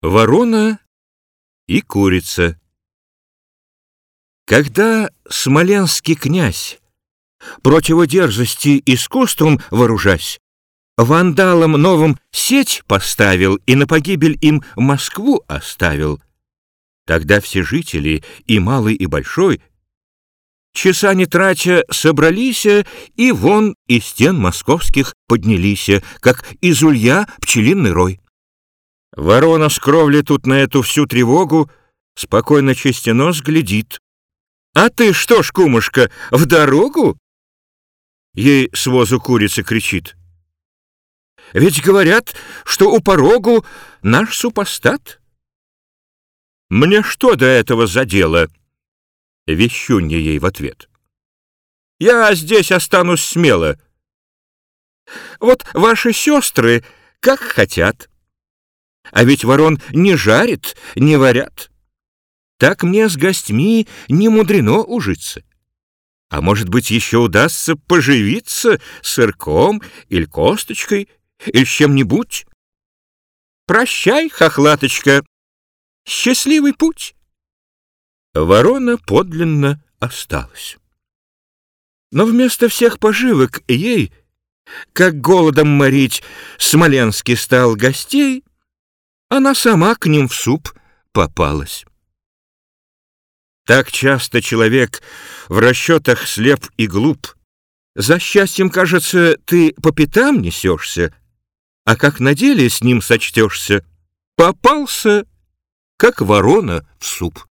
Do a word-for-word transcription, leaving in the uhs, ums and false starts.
Ворона и курица. Когда смоленский князь, противодерзости искусством вооружась, вандалам новым сеть поставил и на погибель им Москву оставил, тогда все жители, и малый, и большой, часа не тратя, собрались и вон из стен московских поднялись, как из улья пчелиный рой. Ворона с кровли тут на эту всю тревогу спокойно честенос глядит. «А ты что ж, кумушка, в дорогу?» Ей с возу курица кричит. «Ведь говорят, что у порогу наш супостат». «Мне что до этого за дело?» Вещунья ей в ответ. «Я здесь останусь смело. Вот ваши сестры как хотят. А ведь ворон не жарит, не варят. Так мне с гостьми не мудрено ужиться. А может быть, еще удастся поживиться сырком или косточкой, или с чем-нибудь. Прощай, хохлаточка, счастливый путь». Ворона подлинно осталась. Но вместо всех поживок ей, как голодом морить Смоленский стал гостей, она сама к ним в суп попалась. Так часто человек в расчетах слеп и глуп. За счастьем, кажется, ты по пятам несешься, а как на деле с ним сочтешься, попался, как ворона в суп.